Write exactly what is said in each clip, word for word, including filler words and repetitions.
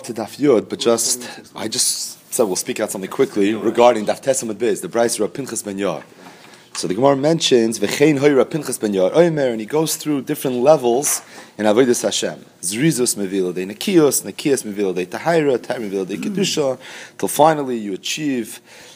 To Daf Yud, but just I just said we'll speak out something quickly regarding Daf Tesamud Biz, the Bryce Rav Pinchas ben Yair. So the Gemara mentions V'chein Hoy Rav Pinchas ben Yair Omer, and he goes through different levels in Avodas Hashem. Zrizus mevila de Nekios, Nekios mevila de Tahira, Tahira mevila de Kedusha, till finally you achieve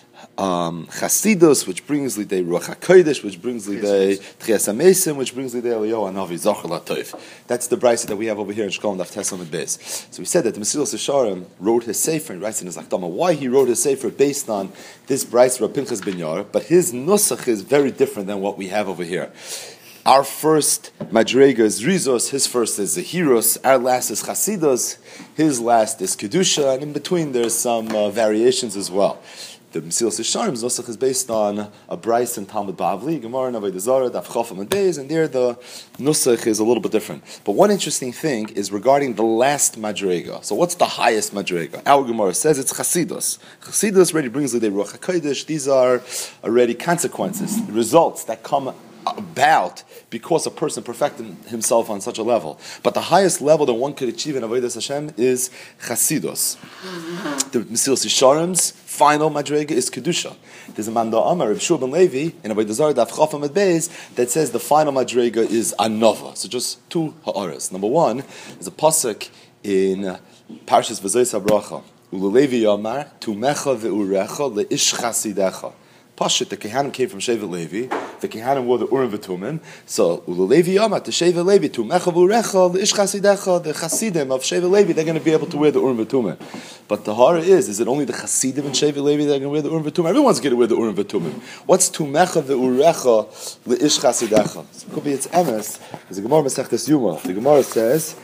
Um, Chasidus, which brings lidei Ruach HaKodesh, which brings lidei Tchias HaMesim, which brings lidei Eliyahu Hanavi Zachar LaToif. That's the brisa that we have over here in Shkolm Daf Tesamud Beis. So we said that the Mesilas Yesharim wrote his sefer and writes in his Akdama why he wrote his sefer based on this brisa Rav Pinchas ben Yair, but his nusach is very different than what we have over here. Our first Madrega is Rizos, his first is Zehiros, our last is Chasidus, his last is Kedusha, and in between there's some uh, variations as well. The Mesilas Yesharim's nusach is based on a Bryce and Talmud Bavli, Gemara and Avodah Zarah, Daf Chofam and Beis, and there the nusach is a little bit different. But one interesting thing is regarding the last Madrega. So what's the highest Madrega? Our Gemara says it's Chasidus. Chasidus already brings the Ruach HaKodesh. These are already consequences, results that come about because a person perfected himself on such a level. But the highest level that one could achieve in Avodas Hashem is Chasidus. The Mesilas Yesharim's final madrega is Kedusha. There's a Manda Amar, Reb Shua ben Levi, in Avodah Zarah Daf Chofam and Beis, that says the final madrega is Anova. So just two ha'aras. Number one is a pasuk in Parshas V'Zos HaBracha. Ulevi Amar Tumecha ve'urecha le'ish chasidecha. Pashut, the Kehanim came from Shevet Levi. The Kehanim wore the Urim v'Tumim. So, Ulevi Yamat, the Shevet Levi, Tumecha v'Urecha, the Ish Chasidecha, the Chasidim of Shevet Levi, they're going to be able to wear the Urim v'Tumim. But the horror is, is it only the Chasidim in Shevet Levi that are going to wear the Urim v'Tumim? Everyone's going to wear the Urim v'Tumim. What's Tumecha v'Urecha, the Ish Chasidecha? So, it could be its emes. There's a Gemara Masechtas Yuma. The Gemara says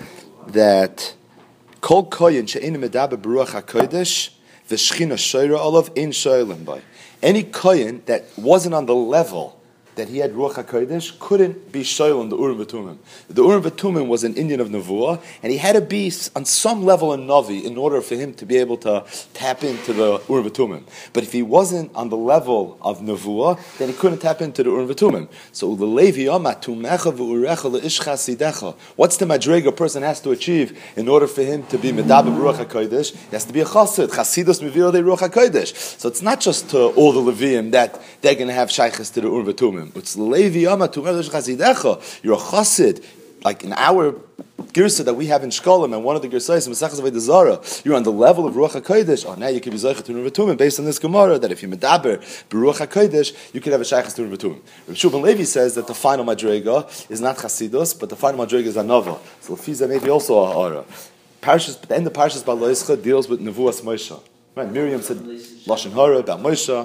that Kol Koyin she'ein medaber b'Ruach HaKodesh v'Shechina shoyra olav ein shoylim by. Any kohen that wasn't on the level that he had Ruach HaKodesh couldn't be shoyl on the Urim v'Tumim. The Urim v'Tumim was an Indian of Nevuah, and he had to be on some level a Navi in order for him to be able to tap into the Urim v'Tumim. But if he wasn't on the level of Nevuah, then he couldn't tap into the Urim v'Tumim. So Ulevi Amat Tumecha v'Urecha le'ish chasidecha. What's the madrega a person has to achieve in order for him to be Medaber Ruach HaKodesh? He has to be a Chassid. Chasidus Mevil de Ruach HaKodesh. So it's not just to all the Leviim that they're going to have shaykhs to the Urim v'Tumim. It's Levi Yama to Chasidecha. You're a chassid. Like in our girsa that we have in Shkolim, and one of the girsais in Masechtas Avodah Zarah, you're on the level of Ruach HaKodesh. Oh, now you can be Zaycha to Urim based on this Gemara that if you medaber Ruach HaKodesh, you can have a shaykhs to Urim v'Tumim. Reb Shua ben Levi says that the final madrega is not Chasidus, but the final madrega is Anova. So Lefiza maybe also a Hara. Parshas, the end of Parshas Baloischa deals with Nevuas Moshe. Right? Miriam said Lashon Hara about Moshe,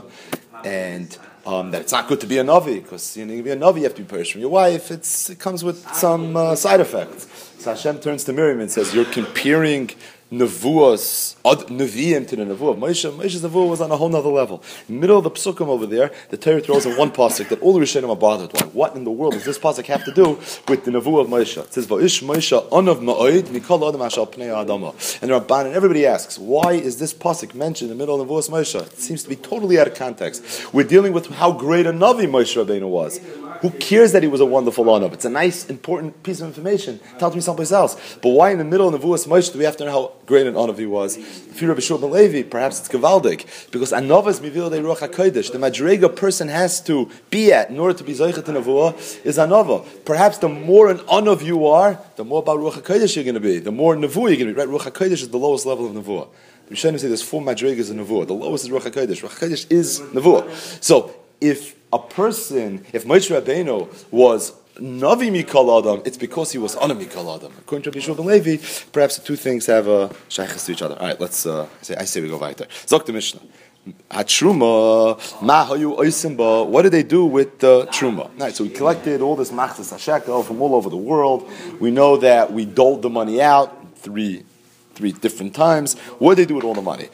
and Um, that it's not good to be a Navi, because you know, to be a Navi you have to be Perish from your wife. It's, it comes with some uh, side effects. So Hashem turns to Miriam and says, you're comparing Nevuas, Nevi'im to the Nevuah of Moshe. Moshe's Nevuah was on a whole other level. In the middle of the Psukim over there, the Torah throws in one pasuk that all the Rishonim are bothered by. What in the world does this pasuk have to do with the Nevuah of Moshe? It says, Va'ish Moshe onav ma'od mikol adam ashal pnei adama. And the Rabban, and everybody asks, why is this pasuk mentioned in the middle of Nevuah of Moshe? It seems to be totally out of context. We're dealing with how great a Navi Moshe Rabbeinu was. Who cares that he was a wonderful Anav? It's a nice, important piece of information. Tell it to me someplace else. But why in the middle of Nevuas Moshe do we have to know how great an Anav he was? If you're Reb Shua ben Levi, perhaps it's Gavaldik. Because Anavas Mivil de Ruach HaKodesh, the madrega person has to be at in order to be Zaychet to Nevuah is Anava. Perhaps the more an Anav you are, the more about Ruach HaKodesh you're going to be. The more Nevuah you're going to be. Right? Ruach HaKodesh is the lowest level of Nevuah. We shouldn't say there's four madregas in Nevuah. The lowest is Ruach HaKodesh. Ruach HaKodesh is Nevuah. So, if a person, if Moshe Rabbeinu was Navi Mikol Adam, it's because he was Ana Mikol Adam. According to Reb Shua ben Levi, perhaps the two things have a shaykhs to each other. All right, let's. Uh, I, say, I say we go weiter. Zok the Mishnah. Hatruma ma hayu oisimba. What did they do with the truma? All right, so we collected all this machzas hashekel from all over the world. We know that we doled the money out three. Three different times. What did they do with all the money?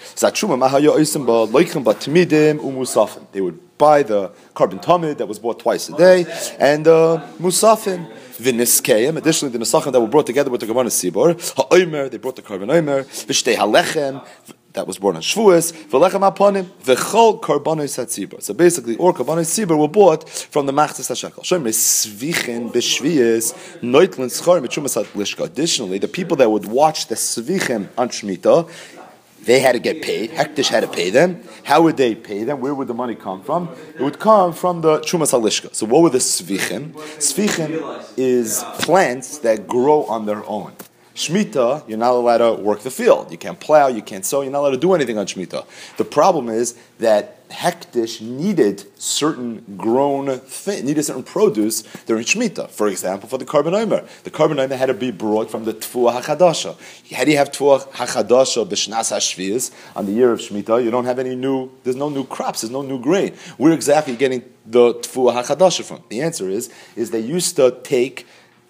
They would buy the carbon tamid that was bought twice a day, and uh, musafin. V'niskeim, additionally the nesachim that were brought together with the Gemara Sibor, ha'omer, they brought the carbon omer, v'shtei halechem, that was born on Shavuos, v'lechem aponim, v'chol karbanos hatzibur. So basically, or karbanos hatzibur were bought from the machzis hashekel. Shomer svichin b'shviyis noitlin schar mitrumas lishka. Additionally, the people that would watch the svichim on Shemitah, they had to get paid. Hektish had to pay them. How would they pay them? Where would the money come from? It would come from the Trumas HaLishka. So what were the Svichim? Svichim is plants that grow on their own. Shemitah, you're not allowed to work the field. You can't plow, you can't sow, you're not allowed to do anything on Shemitah. The problem is that Hektish needed certain grown, thi- needed certain produce during Shemitah. For example, for the Karban Omer. The Karban Omer had to be brought from the Tfuah HaChadasha. How do you have Tfuah HaChadasha b'Shnas HaShviyas on the year of Shemitah? You don't have any new, there's no new crops, there's no new grain. Where exactly are you getting the Tfuah HaChadasha from? The answer is, is they used to take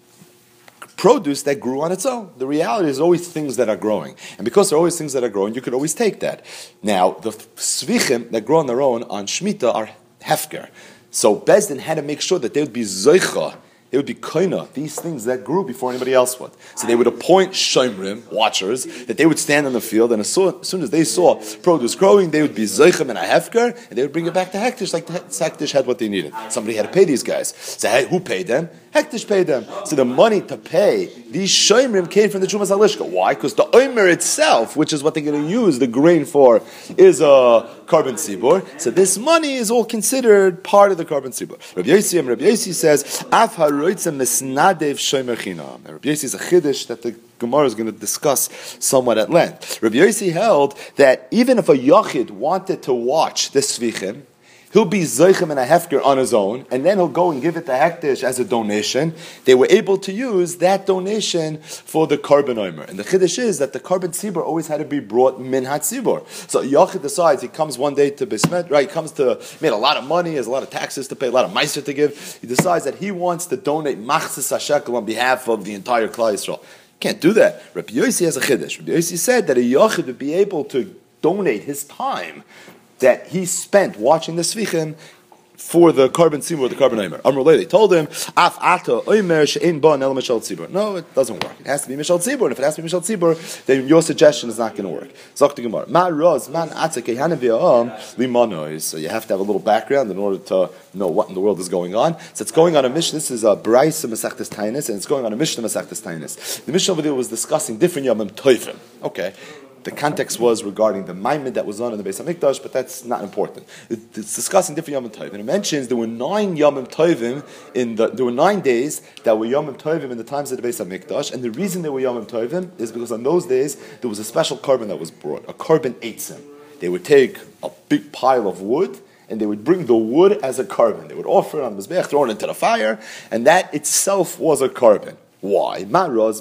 produce that grew on its own. The reality is always things that are growing. And because there are always things that are growing, you could always take that. Now, the svichim that grow on their own on Shemitah are hefker. So Bezdin had to make sure that they would be zoicha, they would be koina, these things that grew before anybody else would. So they would appoint shomrim, watchers, that they would stand in the field, and as soon as they saw produce growing, they would be zoichem and a hefker, and they would bring it back to Hektish, like the Hektish had what they needed. Somebody had to pay these guys. So hey, who paid them? Hektish paid them. So the money to pay these shomrim came from the Trumas HaLishka. Why? Because the omer itself, which is what they're going to use the grain for, is a carbon tzibur. So this money is all considered part of the carbon tzibur. Rabbi Yossi, Rabbi Yossi says, Af haroitza misnadev shomer chinam. Rabbi Yossi is a chiddush that the Gemara is going to discuss somewhat at length. Rabbi Yossi held that even if a yachid wanted to watch the svichim, he'll be zoichem and a hefker on his own, and then he'll go and give it to Hektish as a donation. They were able to use that donation for the carbon omer. And the chiddush is that the carbon tzibur always had to be brought min hatzibur. So Yachid decides, he comes one day to Bismet, right, he comes to, made a lot of money, has a lot of taxes to pay, a lot of meiser to give. He decides that he wants to donate machzis hashekel on behalf of the entire Klal Yisrael. Can't do that. Rabbi Yossi has a chiddush. Rabbi Yossi said that a Yachid would be able to donate his time that he spent watching the Svichim for the carbon tzibur or the carbon omer. Amrulay, they told him, Af ata omer she'ein ba nel mishal tzibur. No, it doesn't work. It has to be mishal tzibur, and if it has to be mishal tzibur, then your suggestion is not going to work. Zok the Gemara. Ma roz man atza kehana v'ya'am limanois. So you have to have a little background in order to know what in the world is going on. So it's going on a Mishnah. This is a Braisa Masechtas Tainis, and it's going on a Mishnah Masechtas Tainis. The Mishnah over there was discussing different Yomim Tovim. Okay. The context was regarding the Maimid that was on in the Beis HaMikdash, but that's not important. It's discussing different Yomim Tovim. And it mentions there were nine Yomim Tovim in the, there were nine days that were Yomim Tovim in the times of the Beis HaMikdash, and the reason they were Yomim Tovim is because on those days there was a special carbon that was brought, a carbon eitzim. They would take a big pile of wood, and they would bring the wood as a carbon. They would offer it on the Mizbeach, throw it into the fire, and that itself was a carbon. Why? What was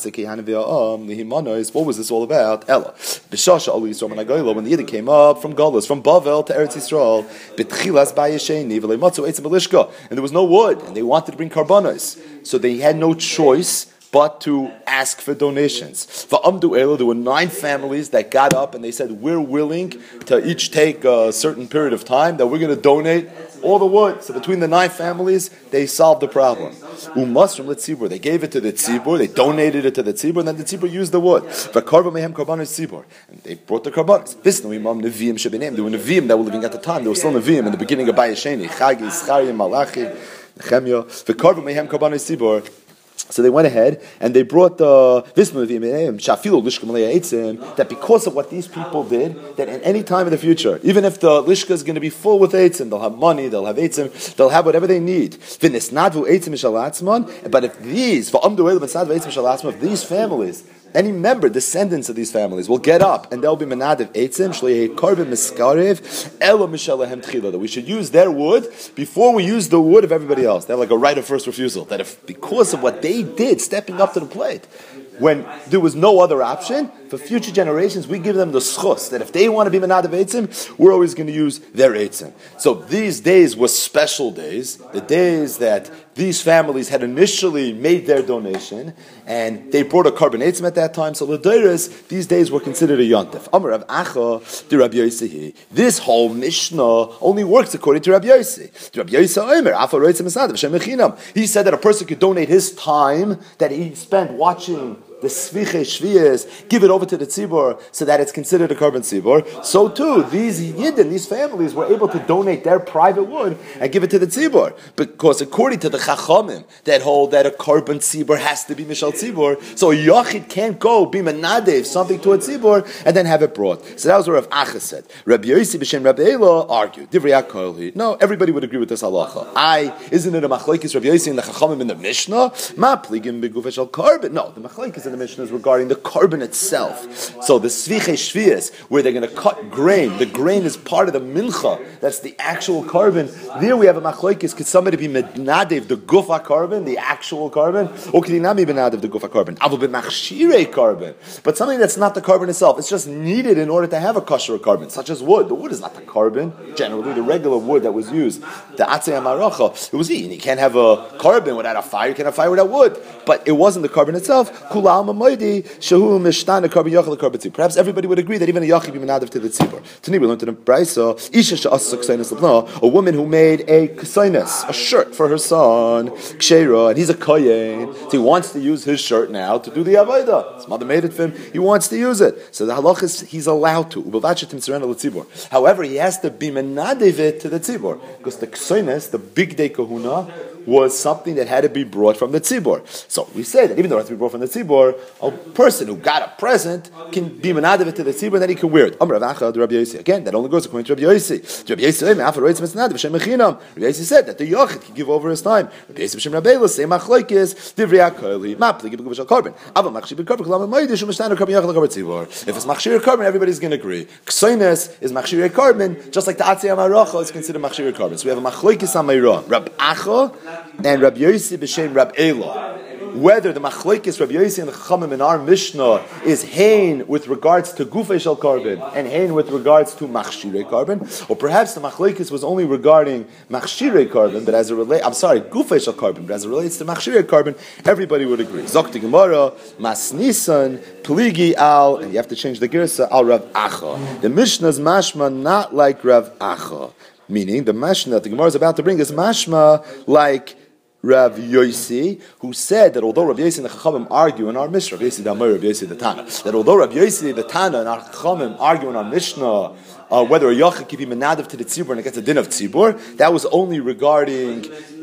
this all about? Ella. When the Yidden came up from Galus, from Bavel to Eretz Yisrael, and there was no wood, and they wanted to bring karbanos. So they had no choice but to ask for donations. There were nine families that got up and they said, we're willing to each take a certain period of time that we're going to donate all the wood. So between the nine families, they solved the problem. Umas from the tzibur, they gave it to the tzibur, they donated it to the tzibur, and then the tzibur used the wood. And they brought the karbanos. There were neviim that were living at the time. There were still neviim in the beginning of Bayesheni. Chagi, Zechariah, Malachi, Nehemiah. V'karvu mehem karbanos tzibur. So they went ahead and they brought the that because of what these people did, that at any time in the future, even if the lishka is going to be full with eitzim, they'll have money, they'll have eitzim, they'll have whatever they need. But if these, if these families, any member, descendants of these families, will get up and they'll be menadev eitzim shlei karben miskarev elo mishalahem tchila. That we should use their wood before we use the wood of everybody else. They have like a right of first refusal. That if because of what they did, stepping up to the plate, when there was no other option, for future generations, we give them the schus, that if they want to be menadev eitzim, we're always going to use their eitzim. So these days were special days, the days that these families had initially made their donation, and they brought a carbon eitzim at that time, so l'deiros, these days were considered a yontif. Amar Rav Acha, the Rabbi Yossi. This whole Mishnah only works according to Rabbi Yossi. Rabbi Yossi Omer, Afa roitz menadev shem mechinam. He said that a person could donate his time that he spent watching the Sviche Shvias, give it over to the Tzibor so that it's considered a carbon Tzibor, so too, these Yidden, these families were able to donate their private wood and give it to the Tzibor. Because according to the Chachamim, that hold that a carbon Tzibor has to be Mishal Tzibor, so a Yachid can't go be Menadev something to a Tzibor and then have it brought. So that was what Rav Acha said. Rabbi Yossi b'shem Rabbi Ela argued. Divrei HaKolhi. No, everybody would agree with this halacha. I, isn't it a machlokes Rabbi Yossi and the Chachamim in the Mishnah? Ma pligim begufei shel carbon. No, the machlokes in the Mishnah is regarding the carbon itself. So the Sviche Shvias, where they're going to cut grain, the grain is part of the mincha, that's the actual carbon. There we have a machlokes. Could somebody be menadev the gufa carbon, the actual carbon? Or could he not be menadev the gufa carbon? Avol b'machshirei carbon. But something that's not the carbon itself, it's just needed in order to have a kosher carbon, such as wood. The wood is not the carbon. Generally, the regular wood that was used, the atzei amaracha, it was eaten. You can't have a carbon without a fire. You can't have fire without wood. But it wasn't the carbon itself. Perhaps everybody would agree that even a yachid be menadev to the tzibur. Tani, we learned in the Brisa, a woman who made a ksainis, a shirt for her son, kshera, and he's a kohen, so he wants to use his shirt now to do the avodah. His mother made it for him. He wants to use it. So the halach is he's allowed to. However, he has to be menadev it to the tzibur, because the ksainis, the big day kahuna, was something that had to be brought from the tzibur. So we say that even though it has to be brought from the tzibur, a person who got a present can be menadev it to the tzibur and then he can wear it. Again, that only goes according to Rabbi Yossi. Rabbi Yossi said that the yachid can give over his time. Rabbi Yossi b'shem Rabbi Ela say machlokes divrei HaKolhi ma pligi b'gufei shel carbon. Ava machshir b'carbon k'lam ha'maydish u'mishtan carbon yachid l'carbon tzibur. If it's machshir carbon, everybody's going to agree. Ksoines is machshir carbon, just like the atzei amaracha is considered machshir carbon. So we have a machlokes amayra. Rabbi Acha and Rabbi Yossi b'shem Rabbi Ela. Whether the machlokes Rabbi Yossi and the Chachamim in our Mishnah is hein with regards to gufei shel carbon and hein with regards to machshirei carbon, or perhaps the machlokes was only regarding machshirei carbon, but as it relates, I'm sorry, gufei shel carbon, but as it relates to machshirei carbon, everybody would agree. Zokti Gemara, Mas Nisan, Pligi al, and you have to change the girsa al Rav Acha. The Mishnah's mashma not like Rav Acha, meaning the mashma that the Gemara is about to bring is mashma like Rav Yossi, who said that although Rav Yossi and the Chachamim argue in our Mishnah, Rav Yossi the Amor, Rav Yossi the Tana, that although Rav Yossi the Tana and our Chachamim argue in our Mishnah uh, whether a yachid can be menadev to the tzibur and it gets a din of tzibur, that was only regarding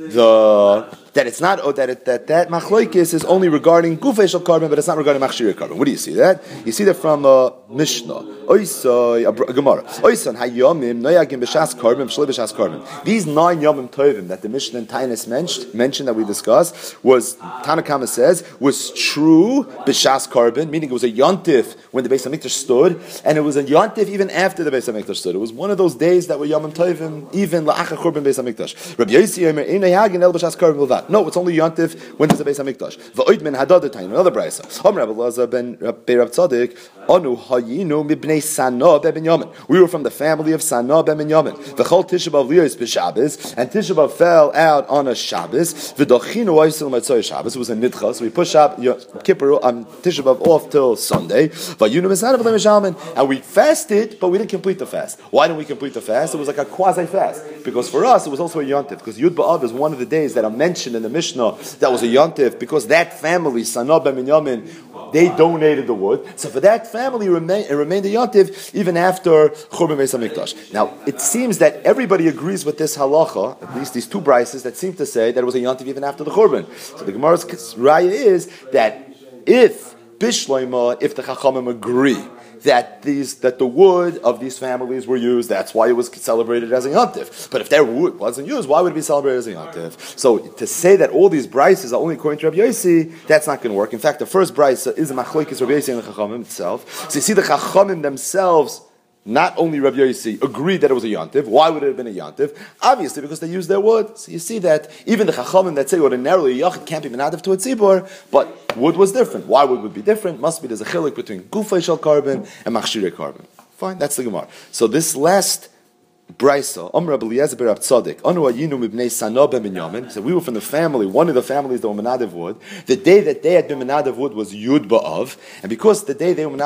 the that it's not oh, that it, that that machlokes is only regarding gufei shel carbon, but it's not regarding machshirei carbon. What do you see that? You see that from uh, Mishnah. Oisai, a Gemara. Oisan hayomim noyagim b'shas carbon b'shlei b'shas carbon. These nine yomim tovim that the Mishnah and Tainus mentioned, mentioned that we discussed was Tanakama says was true b'shas carbon, meaning it was a yontif when the Beis Hamikdash stood, and it was a yontif even after the Beis Hamikdash stood. It was one of those days that were yomim tovim even la'achar korban Beis Hamikdash. Rabbi Yossi Omer einay hagin el b'shas carbon l'vad. No, it's only yontif when there's a Beis Hamikdash. V'oid men hadad time another brayso. Omer Rabbi Elazar ben Rabbi Rav Tzadik anu hayinu mibnei Sana ben Binyamin. We were from the family of Sana ben Binyamin. V'chol Tisha B'av liyos b'Shabbos, and Tisha B'av fell out on a Shabbos. V'dochinu oisel matzoi Shabbos. It was a nidcha, so we push up Kippur um, Tisha B'av off till Sunday. V'yunu mesana b'lei mishalmin, and we fasted, but we didn't complete the fast. Why didn't we complete the fast? It was like a quasi fast because for us it was also a yontif. Because Yud B'av is one of the days that are mentioned in the Mishnah that was a yontif because that family Sana ben Binyamin, they donated the wood. So for that family, it remained, it remained a yontif even after Churban Beis Hamikdash. Now, it seems that everybody agrees with this halacha, at least these two brises that seem to say that it was a yontif even after the Churban. So the Gemara's raya is that if Bishloima, if the Chachamim agree that these that the wood of these families were used, that's why it was celebrated as a yontif. But if their wood wasn't used, why would it be celebrated as a yontif? So to say that all these brises are only according to Rabbi Yossi, that's not going to work. In fact, the first brise is a machlokes Rabbi Yossi and the Chachamim itself. So you see the Chachamim themselves, not only Rabbi Yossi, agreed that it was a yontif. Why would it have been a yontif? Obviously, because they used their wood. So you see that even the Chachamim that say ordinarily a yachid can't be menadev to a tzibur, but wood was different. Why would it be different? Must be there's a chilik between gufei shel carbon and machshirei carbon. Fine, that's the Gemara. So this last brisa, Amr Rabbi Eliezer ber Rav Tzadik, Anu ayinu mibnei Sana ben Binyamin. So we were from the family, one of the families that were menadev wood. The day that they had been menadev wood was Yud B'av, and because the day they were menadev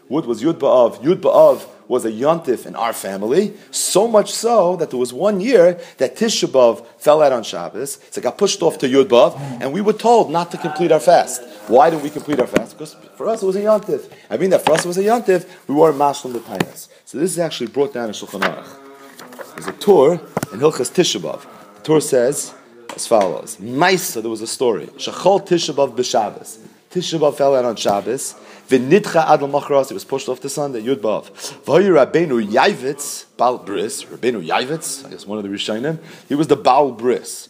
What was Yud B'Av? Yud B'Av was a yontif in our family, so much so that there was one year that Tisha B'Av fell out on Shabbos, so it got pushed off to Yud B'Av, and we were told not to complete our fast. Why didn't we complete our fast? Because for us it was a yontif. I mean that for us it was a yontif, we were mashlim the tainas. So this is actually brought down in Shulchan Aruch. There's a Tur in Hilchas Tisha B'Av. The Tur says as follows: Maisa, there was a story. Shachol Tisha B'Av b'Shabbos. Tisha B'Av fell out on Shabbos. V'nitcha adal machras, it was pushed off to Sunday. Yud B'Av. V'hoyu Rabbeinu Yavitz Baal Bris. Rabbeinu Yavitz, I guess one of the Rishonim. He was the Baal Bris.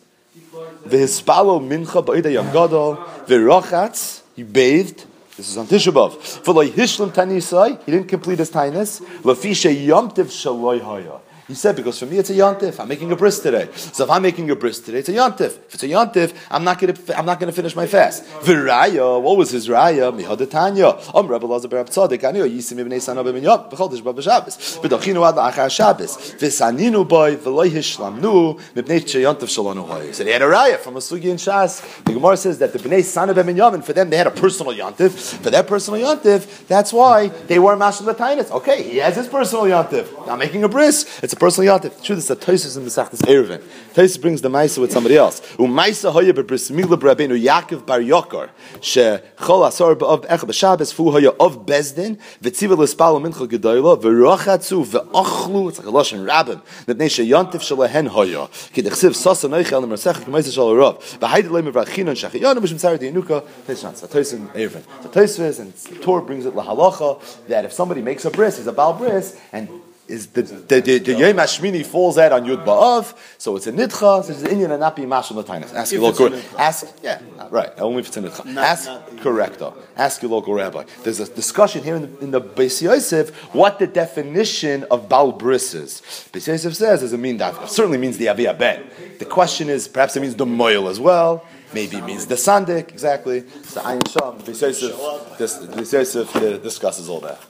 V'hispalo mincha ba'ida yam gadol. V'rochatz, he bathed. This is on Tisha B'Av. V'lo hishlam tanisai, he didn't complete his tainus. L'fisha yomtiv shaloi haya. He said, because for me it's a yontif. I'm making a bris today. So if I'm making a bris today, it's a yontif. If it's a yontif, I'm not going to. I'm not going to finish my fast. V'raya, what was his raya? Mihadatanya. Om Rebbe Lazar Ber Tzadik. Aniyo yisim ibnei sana b'minyot b'chodesh b'Shabbos. V'dochinu ad la'achar Shabbos. V'saninu boy v'loy hishlamnu mibnei sheyontif shalonu hoy. So they had a raya from a sugi in Shas. The Gemara says that the bnei sana b'minyamin, for them they had a personal yontif. For their personal yontif, that's why they were mashal l'tainus. Okay, he has his personal yontif. Not making a bris. It's a personal yontif. The truth is that Tosfos in Masechtas Eruvin. Tosfos brings the Maisa with somebody else. U'Maisa hoya b'bris milah b'Rabbeinu Yaakov bar Yokar she chol asar b'av echad b'Shabbos fu hoya of Bezdin v'tziva l'spalo mincha gedoyla v'rochatzu v'achlu. It's like a lashon rabbim. Mipnei sheyontif shalehen hoya k'dechsiv sasa noichel l'mersech k'maisa shal rav v'haydel leim v'rachinon shachiyanu b'shem tzara di'anuka. Tosfos in Eruvin. So Tosfos and the Torah brings it lahalacha that if somebody makes a bris, he's a bal bris, and is the the the, the Yom Hashmini falls out on Yud B'Av, so it's a nidcha. So it's an Indian and not be mashal l'tainus. Ask your local, ask yeah, right. Only if it's a nidcha. Not, ask not correct though. Ask your local rabbi. There's a discussion here in the, in the Beis Yosef what the definition of Baal Bris is. Beis Yosef says does it mean that it certainly means the Avi Ben. The question is perhaps it means the Moil as well. Maybe it means the Sandik, exactly. It's the Ayin Sham. Beis Yosef discusses all that.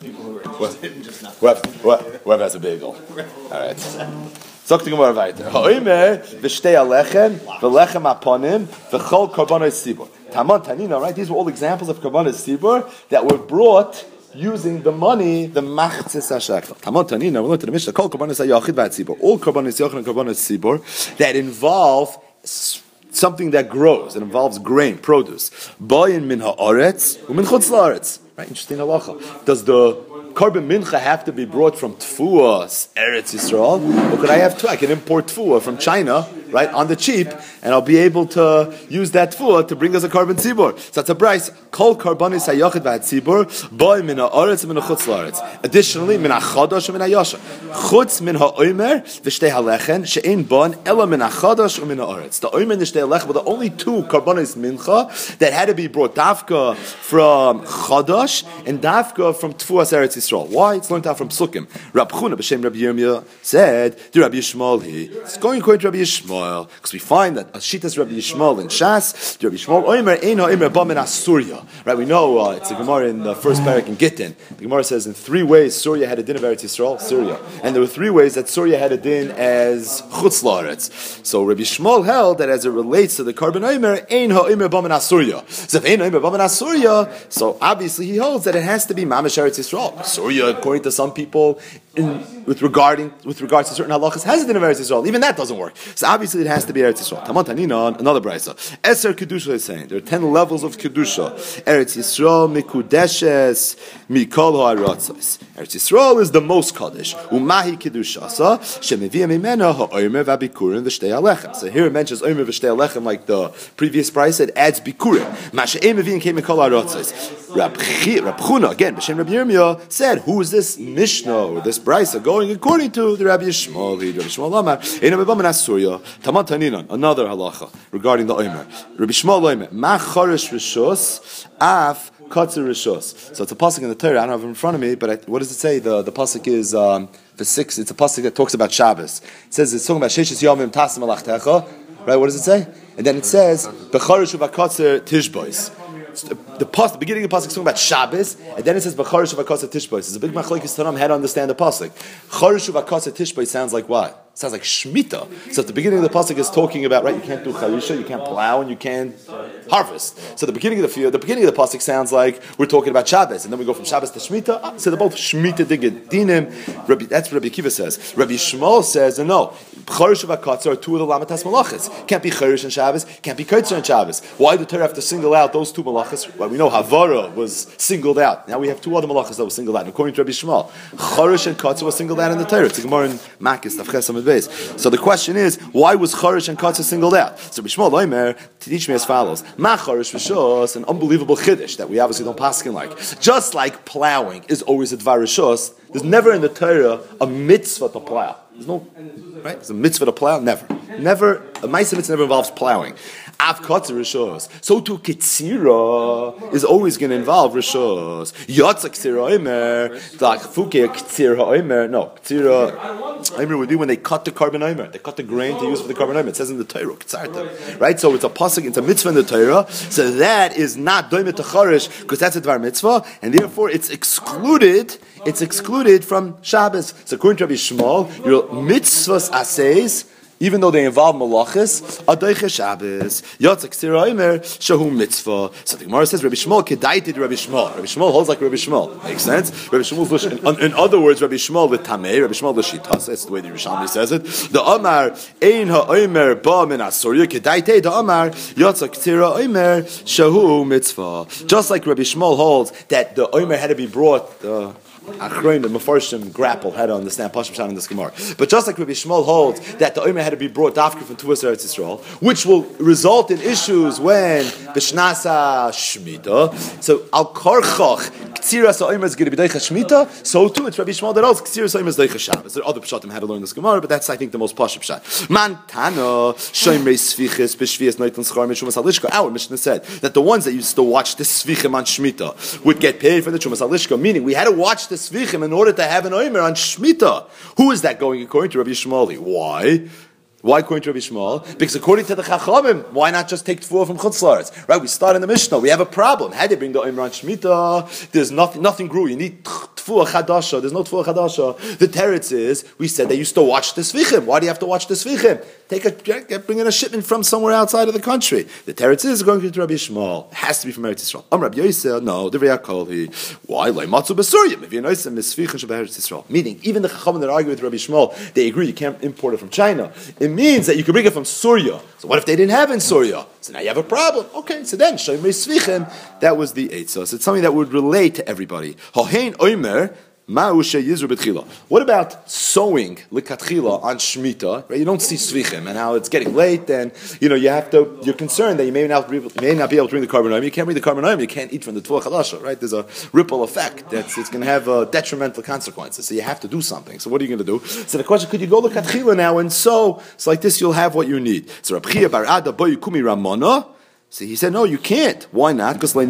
Whoever has a bagel. All right. Zok the Gemara weiter. Ha'omer v'shtei alechem v'lechem aponim v'chol karbanos tzibur. Taman Tanina, right? These were all examples of karbanos tzibur that were brought using the money, the machzis hashekel. Taman Tanina, we learned to the Mishnah, kol karbanos hayachid v'atzibur. All karbanos yachid and karbanos tzibur that involve something that grows, it involves grain, produce. Bayin min ha'aretz u'min chutz la'aretz. Right, interesting halacha. Does the carbon mincha have to be brought from Tfuah, Eretz Yisrael? Or could I have two? I can import Tfuah from China, right, on the cheap, and I'll be able to use that Tfuah to bring us a carbon tzibur. So that's a price. Kol karbanis hayachid v'hatzibur, boy min ha'aretz and min ha'chutz la'aretz. Additionally, min ha'chadash and min ha'yasha. Chutz min ha'omer v'shtei ha'lechen, she'ein bon ela min ha'chadash and min ha'aretz. The omer and the shtei ha'lechen were the only two karbanis mincha that had to be brought dafka from chadash and dafka from Tfuah Eretz Yisrael. Why? It's learned out from Sukkim. Rab Chuna b'shem Rabbi Yirmiyah said, "The Rabbi Yishmael he." It's going according to Rabbi Yishmael because we find that Ashitas Rabbi Yishmael in Shas, the Rabbi Yishmael Omer ein ha'omer ba min Surya. Right? We know uh, it's a Gemara in the first parak in Gittin. The Gemara says in three ways Surya had a din of Eretz Yisrael, Syria, and there were three ways that Surya had a din as Chutz La'aretz. So Rabbi Yishmael held that as it relates to the carbon Omer ein ha'omer ba min Surya. So if ein ha'omer ba min Surya, so obviously he holds that it has to be Mamash Eretz Yisrael. Surya, according to some people, in, with regarding with regards to certain halachas, has it in Eretz Yisrael. Even that doesn't work. So obviously it has to be Eretz Yisrael. Taman Tanina, another brayso. Eser kedusha is saying there are ten levels of kedusha. Eretz Yisrael mikudeshes mikol ha'aratzos. Eretz Yisrael is the most kaddish. Umahi kedusha sa shemivia mimena ha'omer v'abikurim v'shtei alechem. So here it mentions omer v'shtei alechem like the previous brayso. It adds bikurim. Masha'em mivin came mikol ha'aratzos. Rab Chuna again, b'shem Rabbi Yirmiyah said, who is this Mishnah or this brayso going according to the Rabbi Yishmael? Rabbi Yishmael Amar, Eina B'Baman Asurya, Taman Taninan, another halacha regarding the Omer. Rabbi Yishmael Omer, Ma Charish Rishos, Af Katzer Rishos. So it's a pasuk in the Torah. I don't have it in front of me, but I, what does it say? The the pasuk is um, the six. It's a pasuk that talks about Shabbos. It says it's talking about Sheshes Yomim Tasim Alachtecha. Right? What does it say? And then it says B'Charish Uvakatzer Tishbois. The, the, the, the beginning of the pasuk is talking about Shabbos, and then it says B'Charish Uvakatzer Tishbois. It's a big machlokes Tanam how to understand the pasuk. Charish Uvakatzer Tishbois sounds like what? Sounds like Shemitah. So at the beginning of the pasuk is talking about, right, you can't do charisha, you can't plow, and you can't harvest. So the beginning of the the beginning of the pasuk sounds like we're talking about Shabbos, and then we go from Shabbos to Shemitah. Ah, so they're both Shemitah dinim. Rabbi, that's what Rabbi Akiva says. Rabbi Shmuel says, no, charish and katzar are two of the lamatas malachas. Can't be charish on Shabbos, can't be katzar on Shabbos. Why do Torah have to single out those two malachas? Well, we know Havara was singled out. Now we have two other malachas that were singled out. And according to Rabbi Shmuel, charish and katzar were singled out in the Torah. It's a Gemara in Makis, Tavches Amud Beis. So the question is, why was charish and katzar singled out? So Rabbi Shmuel Omer to teach me as follows: Ma charish v'shos, an unbelievable chiddush that we obviously don't paskin like. Just like plowing is always a dvar rishos, there's never in the Torah a mitzvah to plow. There's no, right? There's a mitzvah to plow. Never, never. A ma'aseh mitzvah never involves plowing. Av katzir rishos. So too kitzira is always going to involve rishos. Yotza kitzira omer. Like fuke kitzira omer. No, kitzira omer would be when they cut the carbon omer. They cut the grain to use for the carbon omer. It says in the Torah, kitzarta. Right? So it's a pasuk, it's a mitzvah in the Torah. So that is not doimet to charish because that's a dvar mitzvah, and therefore it's excluded. It's excluded from Shabbos. So according to Rabbi Shmuel, your mitzvahs aseis, even though they involve malachas, adoiche Shabbos, yotzak sira omer, shahu mitzvah. So the Gemara says, Rabbi Shmuel kedaited Rabbi Shmuel. Rabbi Shmuel holds like Rabbi Shmuel. Makes sense? Rabbi Shmuel's in, in other words, Rabbi Shmuel the tamei, Rabbi Shmuel the shitas. That's the way the Yerushalmi says it. The Omar ein ha omer ba min asurya kedaite. The Omar yotzak sira omer, shahu mitzvah. Just like Rabbi Shmuel holds that the omer had to be brought. Uh, Achroin, the Mefarshim grapple how to understand Pashim Shan in this Gemara. But just like Rabbi Shmuel holds that the Omer had to be brought dafka from Tuas Eretz Yisrael, which will result in issues when Bishnasa Shemitah. So Al Karchach Ktsiras Omer is going to be Deicha Shemitah. So too, it's Rabbi Shmuel that holds Ktsiras Omer is Deicha Shabbos. There are other Pshatim how to learn this Gemara, but that's I think the most Pashim Shan. Man Tana Shoymrei Svichis B'Shvias Noitan Schar Mishumas Halishka. Our Mishnah said that the ones that used to watch the Svichim on Shemitah would get paid for the Chumas Halishka. Meaning we had to watch the Svichim in order to have an Omer on Shemitah. Who is that going according to Rabbi Shmuel? Why? Why according to Rabbi Shmuel? Because according to the Chachamim, why not just take tefillah from Chutz La'aretz? Right? We start in the Mishnah. We have a problem. How do they bring the Omer on Shemitah? There's nothing. Nothing grew. You need tefillah chadasha. There's no tefillah chadasha. The teretz is we said they used to watch the Svichim. Why do you have to watch the Svichim? Take a bring in a shipment from somewhere outside of the country. The teretz is going to Rabbi Shmuel. It has to be from Eretz Yisrael. Am Rabbi Yosef, no. The Re'akol. Why? Like matzu b'suryim. If you know some misvichim shebe'eretz Yisrael. Meaning, even the Chachamim that argue with Rabbi Shmuel, they agree you can't import it from China. It means that you can bring it from Surya. So what if they didn't have in Surya? So now you have a problem. Okay, so then Shoymrei Svichim. That was the eitzah. So it's something that would relate to everybody. Hohein Omer. What about sowing likatchila on Shemitah? Right? You don't see svichim, and how it's getting late, and you know you have to. You're concerned that you may not be, may not be able to bring the carbon home. You can't bring the carbon home. You can't eat from the tefillah chadasha. Right? There's a ripple effect that's it's going to have uh, detrimental consequences. So you have to do something. So what are you going to do? So the question: could you go likatchila now and sow? So like this, you'll have what you need. So Rabbi Chia bar Ada bo yikumi Ramona. So he said, no, you can't. Why not? Because the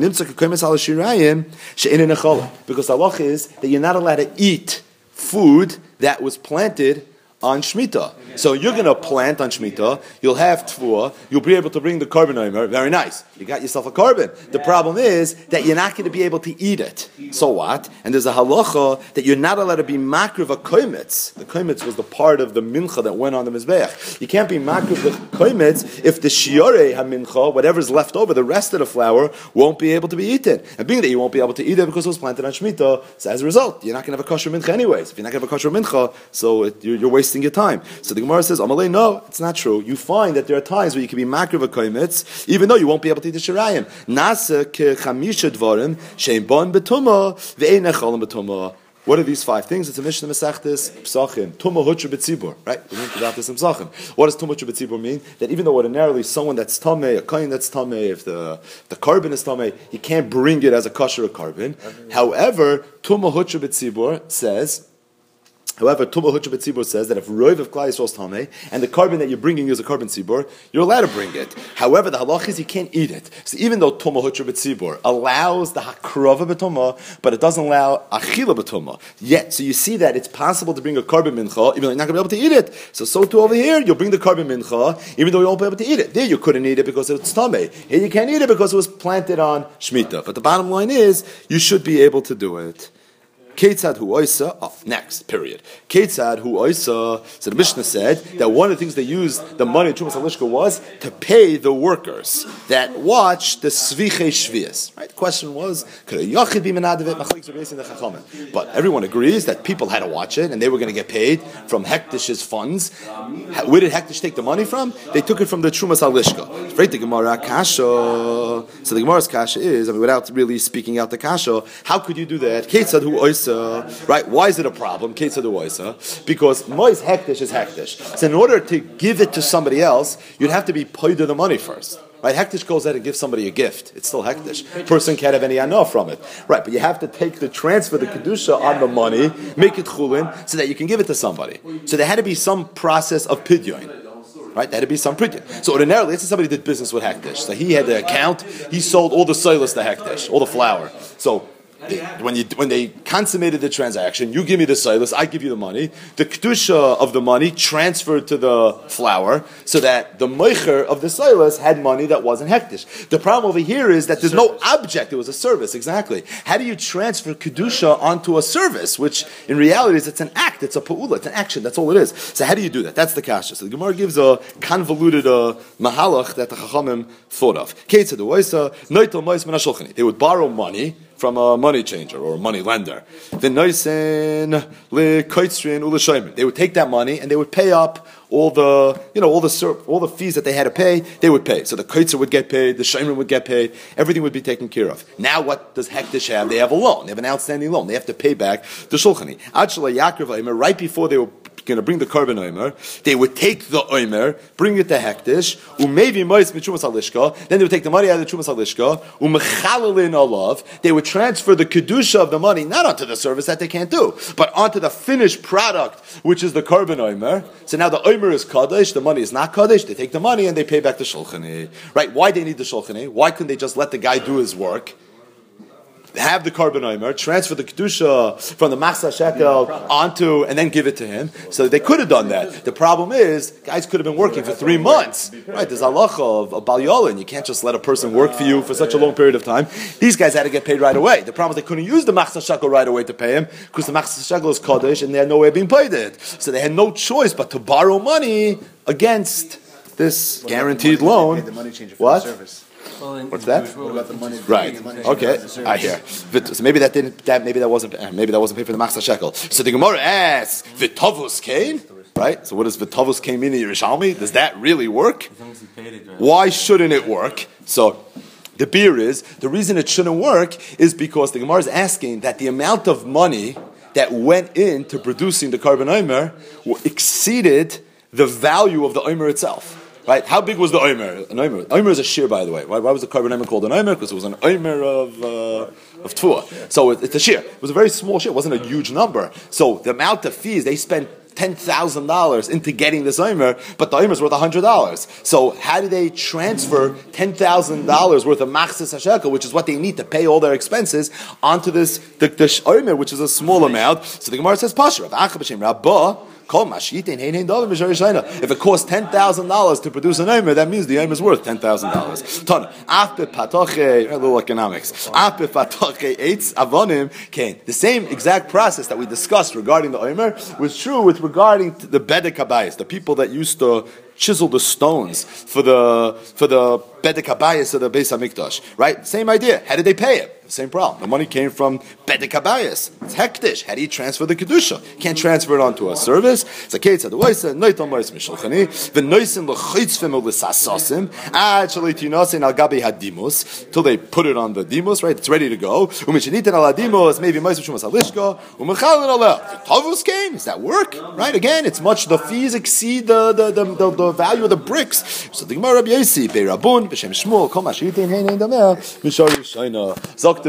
halach is that you're not allowed to eat food that was planted on Shemitah. So you're going to plant on Shemitah, you'll have tfuah, you'll be able to bring the carbon omer, very nice. You got yourself a carbon. The problem is that you're not going to be able to eat it. So what? And there's a halacha that you're not allowed to be makriv a koimitz. The koimitz was the part of the mincha that went on the mizbeach. You can't be makriv the koimitz if the shiorei ha-mincha, whatever's left over, the rest of the flour, won't be able to be eaten. And being that you won't be able to eat it because it was planted on Shemitah, so as a result, you're not going to have a kosher mincha anyways. If you're not going to have a kosher mincha, so it, you're, you're wasting your time. So the Gemara says, Amalei, no, it's not true. You find that there are times where you can be makriv a koimitz, even though you won't be able to eat the shirayim. Nasa ke chamisha dvarim shein bon betuma ve'ein nechalim betuma. What are these five things? It's a Mishnah Masechtes Psachim. Tumah hutra b'tzibur. Right? We learned about this in Psachim. What does tumah hutra b'tzibur mean? That even though ordinarily someone that's tamei, a kohen that's tamei, if the the carbon is tamei, he can't bring it as a kosher carbon. However, tumah hutra b'tzibur says. However, Tumah Hutra B'tzibur says that if Roiv of Klai Yisrael's Tameh and the carbon that you're bringing is a carbon tzibur, you're allowed to bring it. However, the halach is you can't eat it. So even though Tumah Hutra B'tzibur allows the Hakrava B'tumah, but it doesn't allow Achila B'tumah. Yet, so you see that it's possible to bring a carbon mincha, even though you're not going to be able to eat it. So, so too over here, you'll bring the carbon mincha, even though you won't be able to eat it. There you couldn't eat it because it's Tameh. Here you can't eat it because it was planted on Shemitah. But the bottom line is, you should be able to do it. Ketzad hu oisa. Oh, next, period. Ketzad hu oisa. So the Mishnah said that one of the things they used the money in Trumas Halishka was to pay the workers that watched the Sviche Shvias. Right? The question was, could a Yachid be Menadevit? But everyone agrees that people had to watch it and they were going to get paid from Hektish's funds. Where did Hektish take the money from? They took it from the Trumas Halishka. Right, the Gemara Kasha. So the Gemara's Kasha is, I mean, without really speaking out the Kasha, how could you do that? Ketzad hu oisa. Right? Why is it a problem? Ketzad hu oisa. Because Mois Hektish is Hektish. So in order to give it to somebody else, you'd have to be paid the money first. Right, hektish goes out and gives somebody a gift. It's still hektish. Person can't have any anah from it. Right, but you have to take the transfer, the kedusha on the money, make it chulin, so that you can give it to somebody. So there had to be some process of pidyon. Right, there had to be some pidyon. So ordinarily, let's say somebody did business with hektish. So he had the account. He sold all the silas to hektish, all the flour. So They, when you when they consummated the transaction, you give me the silas, I give you the money. The kedusha of the money transferred to the flour, so that the meicher of the silas had money that wasn't hektish. The problem over here is that there's no object; it was a service. Exactly. How do you transfer kedusha onto a service, which in reality is it's an act, it's a pa'ula, it's an action. That's all it is. So how do you do that? That's the kasha. So the Gemara gives a convoluted uh, mahalach that the chachamim thought of. They would borrow money from a money changer or a money lender. They would take that money and they would pay up all the, you know, all the all the fees that they had to pay. They would pay. So the koitzer would get paid, the shayrim would get paid, everything would be taken care of. Now, what does hektish have? They have a loan. They have an outstanding loan. They have to pay back the shulchani. Right before they were going to bring the carbon omer, they would take the omer, bring it to hektish, umevi mois mitrumas halishka. Then they would take the money out of the trumas halishka, umechalelin olav. They would transfer the kedusha of the money not onto the service that they can't do, but onto the finished product, which is the carbon omer. So now the omer is kaddish, the money is not kaddish. They take the money and they pay back the shulchani. Right? Why they need the shulchani? Why couldn't they just let the guy do his work? Have the carbon omer, transfer the kedusha from the machzah shekel onto, and then give it to him. So they could have done that. The problem is, guys could have been working for three months. Right? There's halacha of, of bal yolin. You can't just let a person work for you for such a long period of time. These guys had to get paid right away. The problem is they couldn't use the machzah shekel right away to pay him because the machzah shekel is kaddish and they had no way of being paid it. So they had no choice but to borrow money against this guaranteed loan. What? What's that? What about the money? Right. Okay. I hear. So maybe that didn't. That maybe that wasn't. Maybe that wasn't paid for the machzah shekel. So the Gemara asks, "V'tavus came." Right. So what does v'tavus came mean in Yerushalmi? Does that really work? Why shouldn't it work? So the beer is the reason it shouldn't work is because the Gemara is asking that the amount of money that went into producing the carbon omer exceeded the value of the omer itself. Right? How big was the omer? An omer. Omer is a shear, by the way. Why, why was the carbon omer called an omer? Because it was an omer of uh, of tfuah. So it, it's a shear. It was a very small shear. It wasn't a huge number. So the amount of fees they spent ten thousand dollars into getting this omer, but the omer is worth a hundred dollars. So how do they transfer ten thousand dollars worth of machzis hashekel, which is what they need to pay all their expenses, onto this the, the omer, which is a small amount? So the Gemara says, "Pasha Rabbah." If it costs ten thousand dollars to produce an omer, that means the omer is worth ten thousand dollars. A little economics. The same exact process that we discussed regarding the omer was true with regarding to the bedek habayis, the people that used to chisel the stones for the for the bedek habayis of the Beis Hamikdash. Right? Same idea. How did they pay it? Same problem. The money came from bedek habayis. It's hektish. How do you transfer the kedusha? You can't transfer it onto a service. It's a case of the waisa. Noitam mois mishalchani. V'noisim l'chaytzvim u'l'sasasim. Ad shalitinosin al gabi hadimus. Till they put it on the dimus. Right? It's ready to go. U'mishenitin al hadimus. Maybe mois mishumas halishka. U'mechalin aleh. The tavus came. Does that work? Right? Again, it's much. The fees exceed the the the, the, the value of the bricks. So the Gemara Rabbi Yosi beirabun b'shem Shmuel kol mashitin heinin damer mishari shayna. Para,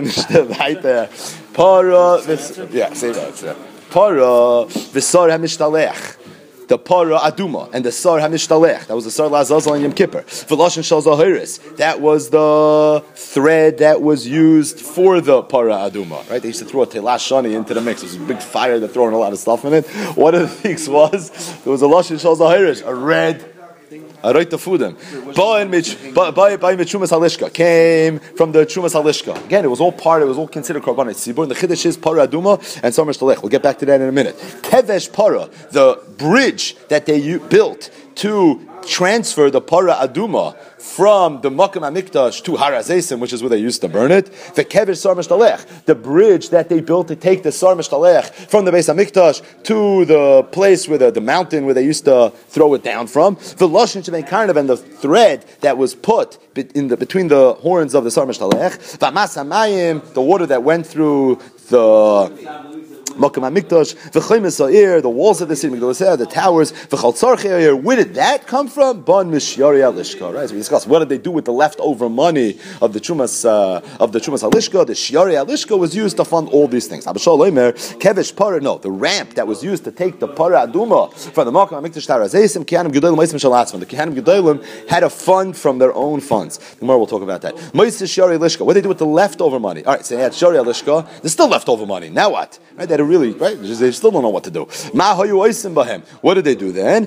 yeah, say that. Para, v'sar hamishtalech. The para aduma and the sar hamishtalech. That was the sar lazazal and Yom Kippur. V'loshen shal zahiris. That was the thread that was used for the para aduma. Right? They used to throw a telash shani into the mix. It was a big fire. They're throwing a lot of stuff in it. One of the things was there was a loshen shal zahiris, a red Aroita Fudim. By Mitchumas Halishka came from the Chumas Halishka. Again, it was all part, it was all considered Korbanot Tzibur. And the Chiddush is Para Aduma and Sarmish Talech. We'll get back to that in a minute. Kevesh Para, the bridge that they u- built to transfer the Para Aduma from the Makam HaMikdash to Har HaZeisim, which is where they used to burn it. The Kever Sar Mishtalech, the bridge that they built to take the Sar Mishtalech from the Beis HaMikdash to the place where the, the mountain where they used to throw it down from. The Lashon Shemei Karnav, and the thread that was put in the, between the horns of the Sar Mishtalech. V'Amas HaMayim, the water that went through the Makam HaMikdash, v'choymes ha'ir, the walls of the city, the towers, v'chal tzarchei ha'ir. Where did that come from? Bon mishyari alishka. Right? So we discussed what did they do with the leftover money of the chumas uh, of the chumas alishka. The shiari alishka was used to fund all these things. Abishal Omer, kevish para. No, the ramp that was used to take the para aduma from the Makam HaMikdash to Har HaZeisim. Kihanim gedolim meisim shalatzman. The Kihanim gedolim had a fund from their own funds. Tomorrow we'll talk about that. Meisim shiari alishka. What did they do with the leftover money? All right, so they had shiari alishka. There's still leftover money. Now what? Right? They had a really, right? They still don't know what to do. What did they do then?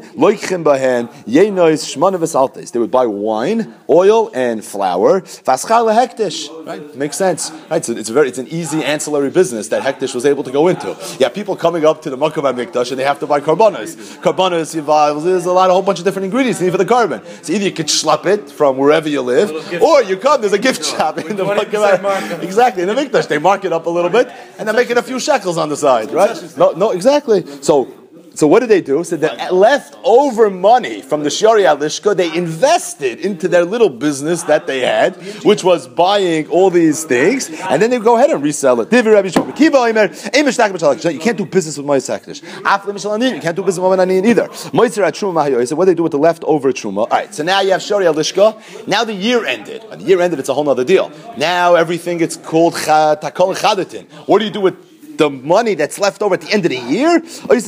They would buy wine, oil, and flour. Right? Makes sense. Right? So it's a very, it's an easy ancillary business that Hektish was able to go into. Yeah, people coming up to the Makam HaMikdash and they have to buy karbanos. Karbanos involves there's a lot, a whole bunch of different ingredients you need for the carbon. So either you could schlep it from wherever you live, or you come. There's a gift shop in the Makam HaMikdash. Exactly in the Mikdash. They mark it up a little bit and they're making a few shekels on the side, right? No, no, exactly. So, so what did they do? So the leftover money from the Shiari Alishka, they invested into their little business that they had, which was buying all these things, and then they go ahead and resell it. You can't do business with Mois Sakdish. You can't do business with Mois either. So what do they do with the leftover truma? All right, so now you have Shiari Alishka. Now the year ended. When the year ended, it's a whole other deal. Now everything it's called Takol Chadatin. What do you do with the money that's left over at the end of the year?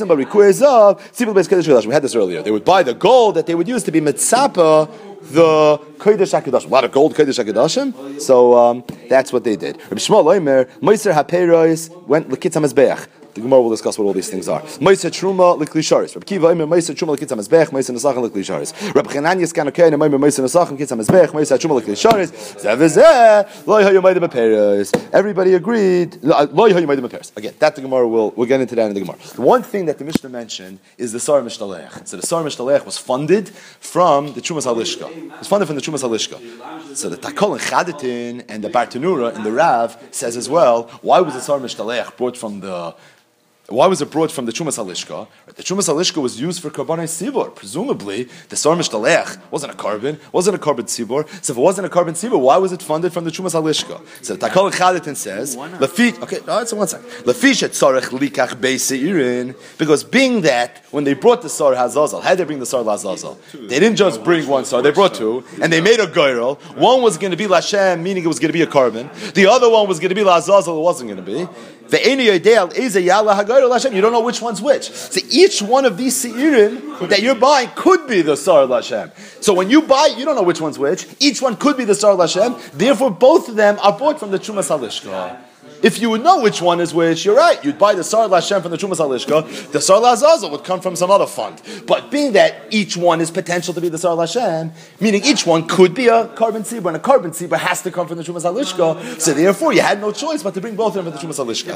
We had this earlier. They would buy the gold that they would use to be mitzapa the Kodesh HaKadoshim. A lot of gold Kodesh HaKadoshim. So um, that's what they did. Rabbi Shmuel Omer, Meiser HaPeiros went l'kitz HaMezbeach. The Gemara will discuss what all these things are. Meiser Truma l'kli sharis. Rabbi Kiva Omer Meiser Truma l'kitz HaMezbeach. Meiser Nesachem l'kli sharis. Rabbi Chananya Skanokei Omer Meiser Nesachem l'kitz HaMezbeach. Meiser Truma l'kli sharis. Zevizeh lo hayomaydim HaPeiros. Everybody agreed. Lo hayomaydim HaPeiros. Again, that the Gemara will we'll get into that in the Gemara. The one thing that the Mishnah mentioned is the Sar Mishtalech. So the Sar Mishtalech was funded from the Chumas Halishka. It was funded from the Chumas Halishka. So the Takol and Chadatin and the Bartanura and the Rav says as well, why was the Sar Mishtalech brought from the Why was it brought from the Chumas Halishka? The Chumas Halishka was used for Karbanei Tzibur. Presumably, the Sar Mishtalech wasn't a carbon, wasn't a carbon Tzibur. So if it wasn't a carbon Tzibur, why was it funded from the Chumas Halishka? So the Takol Chadatin says, Lafish, okay, no, so one second. Lafish et Tzarech likach beiseirin, because being that, when they brought the Sar Hazazel, how did they bring the Sar Hazazel? They didn't just bring one Sar, they brought two, and they made a goyrel. One was going to be Lashem, meaning it was going to be a carbon. The other one was going to be Lazazel, it wasn't going to be. You don't know which one's which. So each one of these seirin that you're buying could be the Sar Lashem. So when you buy, you don't know which one's which. Each one could be the Sar Lashem. Therefore, both of them are bought from the Chumas Halishka. If you would know which one is which, you're right. You'd buy the Sar Lashem from the Chumas Halishka. The Sar Lazazel would come from some other fund. But being that each one is potential to be the Sar Lashem, meaning each one could be a carbon tzibur, and a carbon tzibur has to come from the Chumas Halishka. So therefore, you had no choice but to bring both of them from the Chumas Halishka.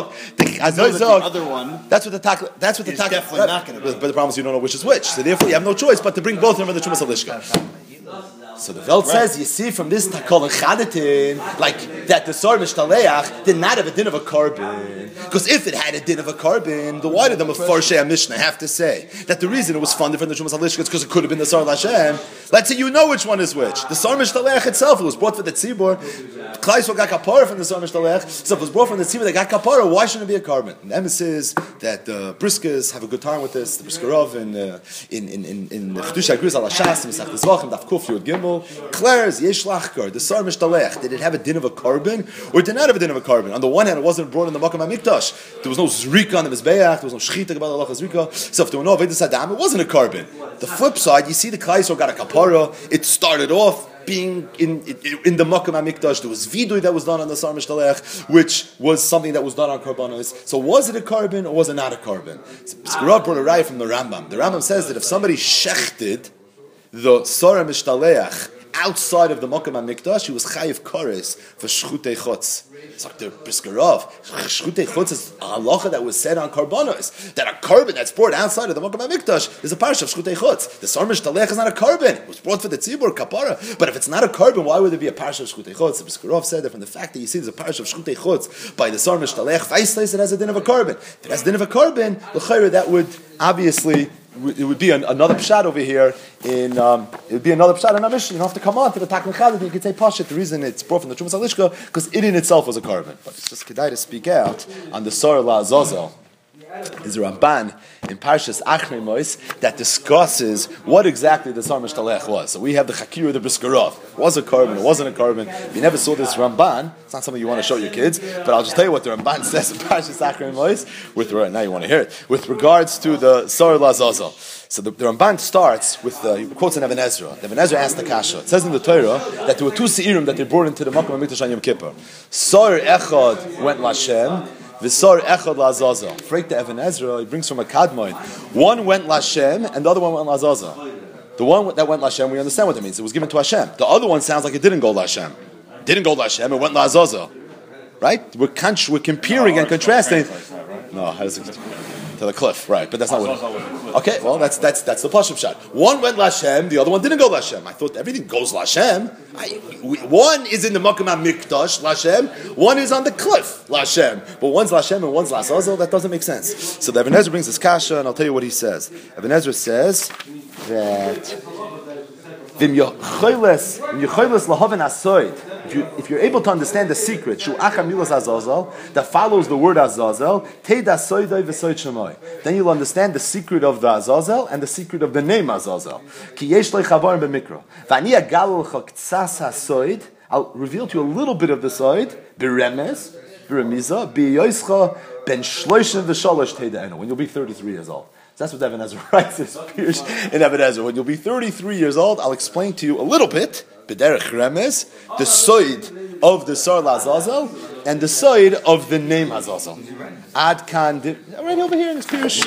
The other one, that's what the tak. That's what the tak. Definitely not going to be. But the problem is you don't know which is which. So therefore, you have no choice but to bring both of them from the Chumas Halishka. So the Welt right. says, you see from this takol and chadatin, like that the Sar Mishtaleach did not have a din of a carbon. Because if it had a din of a carbon, the why did the Mefarshei Mishnah have to say that the reason it was funded from the Chumas Halishka is because it could have been the Sar Lashem? Let's say you know which one is which. The Sar Mishtaleach itself, it was brought for the Tzibur. Klaiswa got kapara from the Sar Mishtaleach. So if it was brought from the Tzibur, they got kapara. Why shouldn't it be a carbon? And the emes is that the Briskas have a good time with this. The Briskerov in uh, in in in in Chedusha Gris Al Hashas Misach Tzvachim Daf Kuf Yud Gimel. Claire's Yesh Lachkar, the Sar Mishtaleach, did it have a din of a carbon or did it not have a din of a carbon? On the one hand, it wasn't brought in the Makam HaMikdash. There was no Zrika on the Mizbeach, there was no Shchita about Allah Zrika. So if there were no Avedis Adam, it wasn't a carbon. The flip side, you see the Klaisor got a kapara. It started off being in in, in the Makam HaMikdash. There was Vidui that was done on the Sar Mishtaleach, which was something that was done on Karbanos. So was it a carbon or was it not a carbon? So Skirab brought a raya from the Rambam. The Rambam says that if somebody shechted the Sora Mishtaleach outside of the Mokum HaMikdash, he was Chayiv Kores for Shchutei Chutz. It's like the Briskerov. Shchutei Chutz is a halacha that was said on Karbanos. That a carbon that's brought outside of the Mokum HaMikdash is a parish of Shchutei Chutz. The Sar Mishtaleach is not a carbon. It was brought for the Tzibur, Kapara. But if it's not a carbon, why would there be a parish of Shchutei Chutz? The Briskerov said that from the fact that you see there's a parish of Shchutei Chutz by the Sar Mishtaleach, Vaisleis, it has a din of a carbon. If it has a din of a carbon, l'chayra, that would obviously, it would be an, another pshat over here in, um, it would be another pshat in our Mishnah. You don't have to come on to the Takn Chadid, you could say Pashat. The reason it's brought from the Trumas Alishka, because it in itself was a carbon. But it's just kedai to speak out on the Sor La Azazel. Is a Ramban in Parshas Achrei Mos that discusses what exactly the Sar Mishtalech was. So we have the Chakir, the Briskerov. It was a carbon, it wasn't a carbon. If you never saw this Ramban, it's not something you want to show your kids, but I'll just tell you what the Ramban says in Parshas Achrei Mos, with, now you want to hear it, with regards to the Sar Lazazel. So the, the Ramban starts with, uh, he quotes an Even Ezra. The Even Ezra asked the Kasha. It says in the Torah that there were two Seirim that they brought into the Makom HaMikdash on Yom Kippur. Sar Echad went Lashem, V'sar echad la'azazel. Freik the Even Ezra, he brings from a Kadmoin. One went Lashem, and the other one went La'azazel. The one that went Lashem, we understand what it means. It was given to Hashem. The other one sounds like it didn't go Lashem. Didn't go Lashem, it went La'azazel. Right? We're, con- we're comparing and contrasting. No, how does it... To the cliff, right? But that's not what. It, okay, well, that's that's that's the Pashup shot. One went Lashem, the other one didn't go Lashem. I thought everything goes Lashem. I, we, one is in the Makom HaMikdash Lashem, one is on the cliff Lashem. But one's Lashem and one's Lazazel. That doesn't make sense. So the Even Ezra brings this kasha, and I'll tell you what he says. Even Ezra says that If, you, if you're able to understand the secret that follows the word Azazel, then you'll understand the secret of the Azazel and the secret of the name Azazel. I'll reveal to you a little bit of the side. When you'll be thirty-three years old. That's what Even Ezra writes in Pirush in Even Ezra. When you'll be thirty-three years old, I'll explain to you a little bit, b'derech remes, the side of the Sar Lazazel and the side of the name Hazazel. Ad kan, right over here in this Pirush.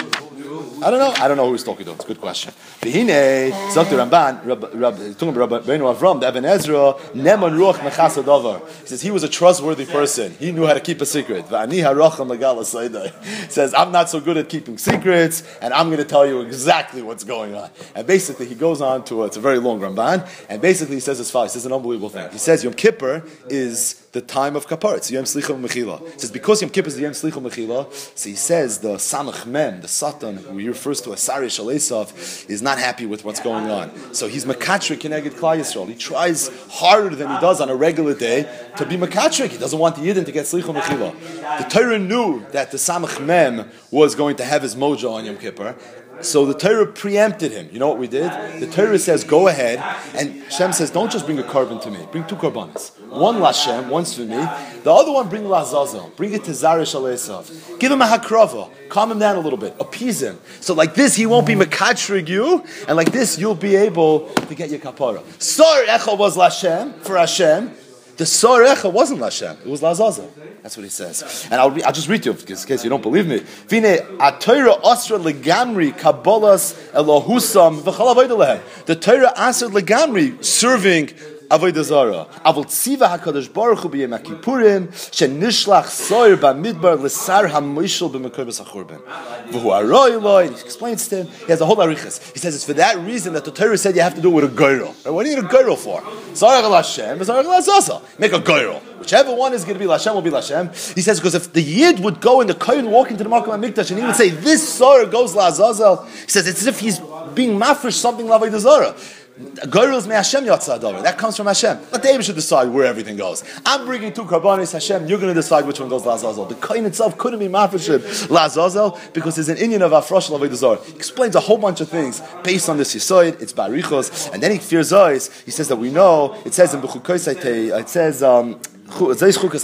I don't know. I don't know who he's talking to. It's a good question. Behine, Zok the Ramban, talking about Rabbeinu Avram, the Even Ezra, Neman Ruach Mechas Hadavar. He says he was a trustworthy person. He knew how to keep a secret. V'ani haracham legala saydai. Says I'm not so good at keeping secrets, and I'm going to tell you exactly what's going on. And basically, he goes on to a, it's a very long Ramban, and basically he says as follows. He says an unbelievable thing. He says Yom Kippur is the time of Kapar. It's Yom Slicha Mechila. He says because Yom Kippur is the Yom Slicha Mechila, so he says the Samach Mem, the Satan, who he refers to as Sari Shalesav, is not happy with what's going on. So he's Makatrik Keneged Klal Yisrael. He tries harder than he does on a regular day to be Makatrik. He doesn't want the Yidden to get Slicha Mechila. The Torah knew that the Samach Mem was going to have his mojo on Yom Kippur. So the Torah preempted him. You know what we did? The Torah says, go ahead, and Hashem says, don't just bring a carbon to me. Bring two carbonas. One Lashem, one's for me. The other one, bring Lazazel. Bring it to Zarish Alesav. Give him a hakrava. Calm him down a little bit. Appease him. So like this, he won't be makatrig you, and like this, you'll be able to get your kapara. Sar Echa was Lashem, for Hashem. The Sar Echa wasn't Lashem. It was Lazazel. That's what he says. And I'll, re- I'll just read to you, in case you don't believe me. Vine atayra asra legamri kabbalas elohusam v'chalav oidalehem. The Torah asra legamri, serving Avodah Zarah. Avol tziva hakadosh baruch hu b'yem haKippurim shenishlach soir b'midbar l'sar hamoishel b'mekorbes hachurban. V'hu aroi loi. He explains to him. He has a whole arichas. He says it's for that reason that the Torah said you have to do it with a goyrel. Right? What do you need a goyrel for? Zarach Lashem, Zarach Lazazel. Make a goyrel. Whichever one is going to be Lashem will be Lashem. He says because if the Yid would go and the Kohen walk into the Makom HaMikdash and he would say this Zarah goes Lazazel, he says it's as if he's being mafresh something l'Avodah Zarah. Goyrels me Hashem yatzadavar. That comes from Hashem. Let the Eibush should decide where everything goes. I'm bringing two karbanis Hashem. You're going to decide which one goes Lazazel. The Kohen itself couldn't be mafresh Lazazel because there's an Inyan of Afrosh l'Avodah Zarah. He explains a whole bunch of things based on this Yisoid. It's Barichos, and then he fears eyes. He says that we know. It says in B'chukosaitei. It says. Um, Right, so the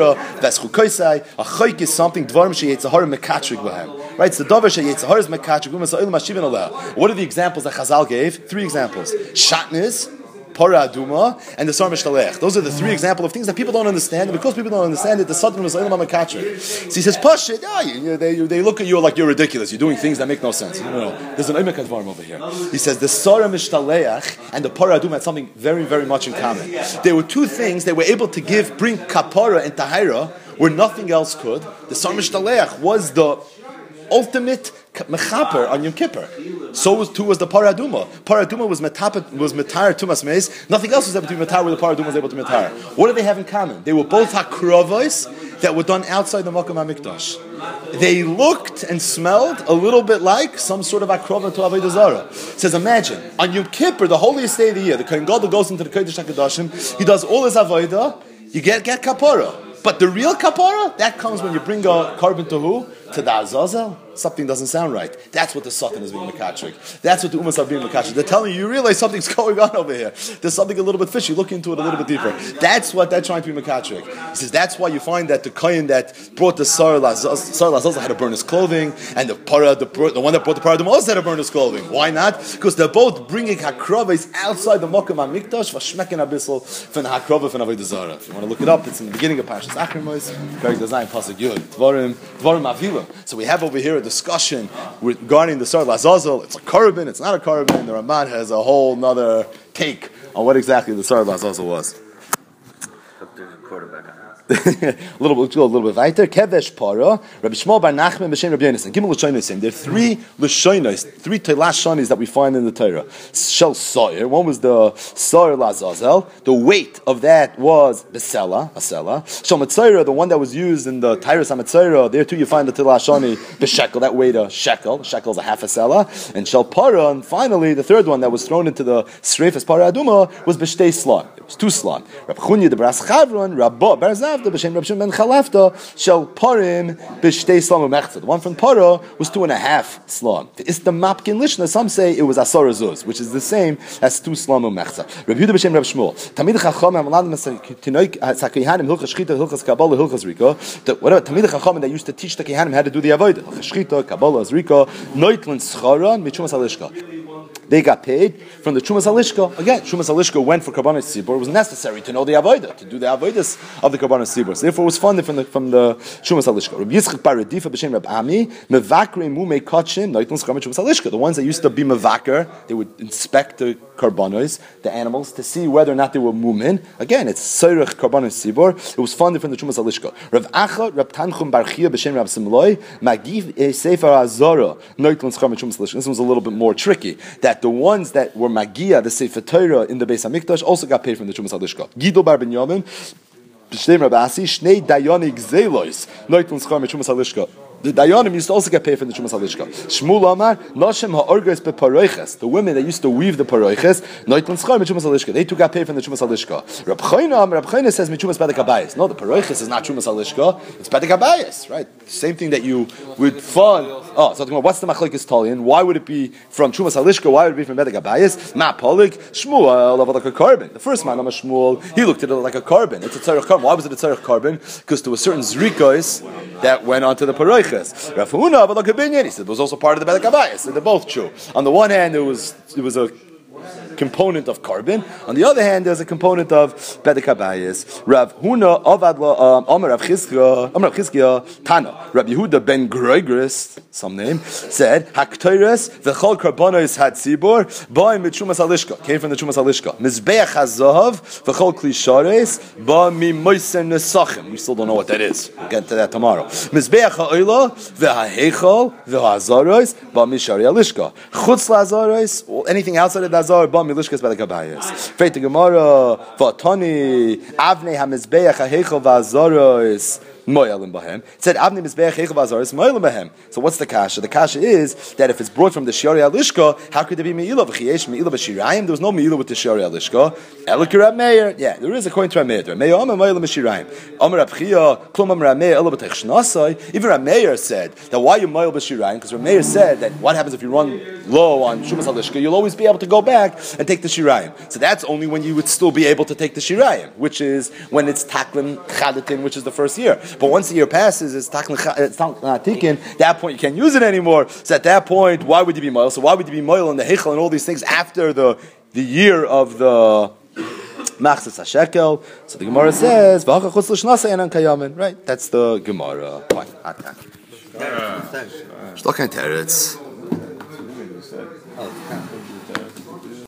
davar sheyetzahar is mekatrik. What are the examples that Chazal gave? Three examples: shatnez, Para Aduma, and the Sar Mishtalech. Those are the three examples of things that people don't understand, and because people don't understand it, the Satan was Eilam HaMekatrik. So he says, Pashit, yeah, you, they, they look at you like you're ridiculous, you're doing things that make no sense. No, no, no. There's an Eimek Advarim over here. He says, the Sar Mishtalech and the Para Aduma had something very, very much in common. There were two things they were able to give, bring Kapara and Tahira, where nothing else could. The Sar Mishtalech was the ultimate mechaper on Yom Kippur. So was, too was the Paraduma. Paraduma was metapet, was metar tumas meis. Nothing else was able to be metar where the Paraduma was able to metar. What do they have in common? They were both hakrovos that were done outside the Makom HaMikdash. They looked and smelled a little bit like some sort of akrova to Avodah Zarah. It says, imagine, on Yom Kippur, the holiest day of the year, the Kohen Gadol goes into the Kodesh HaKadoshim, he does all his avodah, you get, get kapara. But the real kapara, that comes when you bring a carbon to who? To the Azazel. Something doesn't sound right. That's what the Satan is being Mekatrik. That's what the Umas are being Mekatrik. They're telling you, you realize something's going on over here. There's something a little bit fishy. Look into it a little bit deeper. That's what they're trying to be Mekatrik. He says, that's why you find that the Kohen that brought the Sar Lazazel had to burn his clothing, and the para, the, the one that brought the Paradum also had to burn his clothing. Why not? Because they're both bringing Hakrovas outside the Mokum HaMikdash, Vashmekin Abyssal, Fin Hakrova, Fin Avodah Zarah. If you want to look it up, it's in the beginning of Parashas Achrimos, Perek Design, Pasuk Yud, Dvarim, Dvarim Avilim. So we have over here a discussion regarding the Sar Lazazel. It's a korban, it's not a korban. The Ramban has a whole nother take on what exactly the Sar Lazazel was. a little bit, a little bit weiter. Kevesh para, Rabbi Shmuel bar Nachman b'shem Rabbi Yonasan. Gimel l'shonos. There are three l'shonos, three telash shonis that we find in the Torah. Shel Sa'ir. One was the Sa'ir Lazazel. The weight of that was besela, a sela. Shel Metzora, the one that was used in the Tyrus HaMetzora. There too you find the telash shoni b'shekel. That weighed a shekel. The shekel is a half a sela. And Shel Para, and finally the third one that was thrown into the Sreifas Para Aduma was b'shtei slan. It was two slan. Rabbi Chunya the Bras Chavron, Rabba Barzavda b'shem Rabbi Shimon ben Chalafta shel parim b'shtei slam u'mechza. The one from Para was two and a half slam. It's the mapkin lishna. Some say it was asar zuz, which is the same as two slam u'mechza. Rabbi Yehuda b'shem Rabbi Shmuel. Tamid chacham amaladim tinoik sakihanim hilchas shchita hilchas kabbalah hilchas rika. Whatever tamid chacham that used to teach the kihanim how to do the avodah hilchas shchita kabbalah rika noitlin scharan michumas alishka. They got paid from the Chumas Halishka. Again, Chumas Halishka went for Karbanos Tzibur. It was necessary to know the Avodah, to do the Avodas of the Karbanos Tzibur. So therefore, it was funded from the from the Chumas Halishka. Rabbi Yitzchak bar Redifa b'shem Reb Ami mevakre mumei kachim noitlin schar Chumas Halishka. The ones that used to be mevaker, they would inspect the Karbanos, the animals, to see whether or not they were mumin. Again, it's Seirach Karbanos Tzibur. It was funded from the Chumas Halishka. Rav Acha, Reb Tanchum bar Chia b'shem Reb Simloi magiv Sefer Azara noitlin schar Chumas Halishka. This was a little bit more tricky. That the ones that were Magia, the Sefer Torah in the Beis HaMikdash, also got paid from the Chumas Halishka. Gidol bar Binyamin, B'shnei Rabasi, Shnei Dayani Gzelois, Noitlin Schar Chumas Halishka. The Dayanim used to also get paid from the Chumas Halishka. Shmuel Amar, Noshem ha'orgos beparoiches. The women that used to weave the paroiches, Noitlin Schar Chumas Halishka. They too got paid from the Chumas Halishka. Rab Chaina, Rab Chaina says Michumas Bedek Habayis. No, the paroiches is not Chumas Halishka. It's Bedek Habayis, right? Same thing that you would fund. Oh, so what's the machlekes Talian? Why would it be from Chumas Halishka? Why would it be from Bedek Habayis? Ma Polik, Shmuel, like a carbon. The first man, Shmuel, he looked at it like a carbon. It's a tzarech carbon. Why was it a tzarech carbon? Because there were certain zrikos that went onto the paroiches. Rav Huna, but like a binyan, he said it was also part of the Bedek Habayis. So they're both true. On the one hand, it was it was a component of carbon. On the other hand, there's a component of Bedek Habayis. Rav Huna Avad um, Amar Rav Chizkiya, Amar Rav Chizkiya Tana. Rav Yehuda ben Groigris, some name, said Haktoires v'chol karbonos had tzibur ba mit Chumas Halishka. Came from the Chumas Halishka. Mizbeach hazahav v'chol klishares ba mi moisen nesachim. We still don't know what that is. We'll get to that tomorrow. Mizbeach ha'oila v'ha'hechol v'ha'azaros ba mi shari Halishka. Chutz la'azaros, anything outside of the azar ba mi lishkas Bedek Habayis. Freit Gemara v'atani avnei hamizbeach ha'hechol v'azaros Moyalim Bahem. It said Avni Mizbeach Heichav Azaris Moyalim Bahem. So what's the kasha? The kasha is that if it's brought from the Shiari Alishka, how could there be Me'ilah? V'chiesh Me'ilah b'Shirayim. There was no Me'ilah with the Shiari Alishka. Elikir Rab Meir. Yeah, there is according to Rab Meir. Meir Omer Moyalim b'Shirayim. Omer Rab Chia Klum Omer Rab Meir Ela b'Tech Shnasai. Even Rab Meir said that why you Moyal b'Shirayim? Because Rab Meir said that what happens if you run low on Shumas Alishka? You'll always be able to go back and take the Shirayim. So that's only when you would still be able to take the Shirayim, which is when it's Taklim Chadatin, which is the first year. But once the year passes, it's taken. At that point, you can't use it anymore. So at that point, why would you be moil? So why would you be moil in the heichal and all these things after the the year of the Machzis HaShekel. So the Gemara says, V'achach chutz l'shnasa enan kayamin. Right? That's the Gemara. Fine. Still can't teretz.